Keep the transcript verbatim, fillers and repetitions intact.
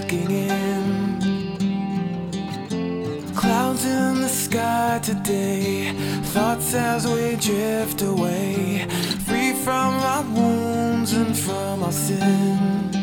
soaking in. Clouds in the sky today, thoughts as we drift away, free from our wounds and from our sin.